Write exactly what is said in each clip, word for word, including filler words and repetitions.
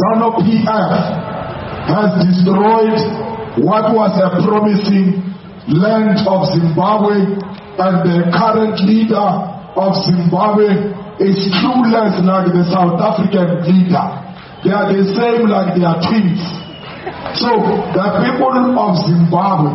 ZANU P F has destroyed what was a promising land of Zimbabwe, and the current leader of Zimbabwe is clueless like the South African leader. They are the same like they are twins. So the people of Zimbabwe,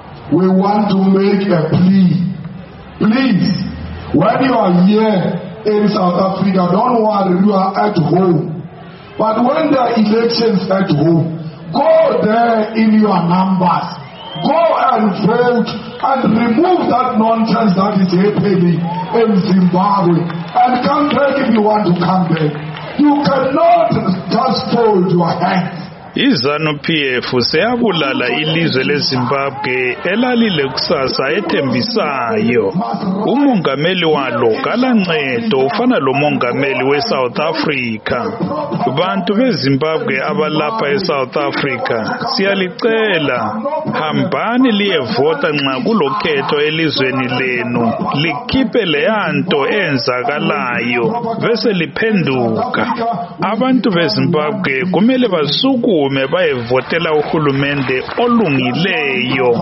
we want to make a plea. Please, when you are here in South Africa, don't worry, you are at home. But when there are elections at home, go there in your numbers. Go and vote and remove that nonsense that is happening in Zimbabwe. And come back if you want to come back. You cannot just fold your hands. iZANU P F seyabulala ilizwe leZimbabwe elalile kusasa ethembisayo. Umongameli walo kalancedo ufana lo mongameli weSouth Africa. Bantu beZimbabwe abalapha eSouth Africa, siyalicela hambani liyevota nxa kulokhetho elizweni lenu, likhiphe leyanto enzakalayo bese liphenduka. Abantu beZimbabwe kumele basuku bayevotela uhulumende olungileyo.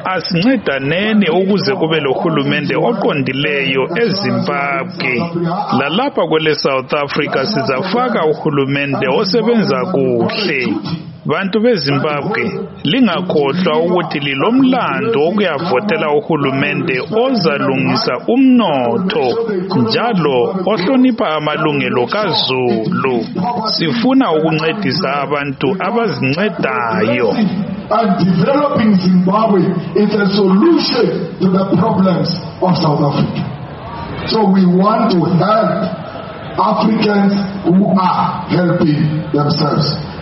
Asincedaneni ukuze kube lohulumende oqondileyo eZimbabwe. Lalapha kwele South Africa sizafaka uhulumende osebenza kuhle. Bantu beZimbabwe, lingakhohlwa ukuthi lilomlando okuyavotela uhulumende ozalungisa umnotho njalo ohlonipha amalungelo kaZulu. Sifuna ukuncedisa abantu abazincedayo. And developing Zimbabwe is a solution to the problems of South Africa. So we want to help Africans who are helping themselves.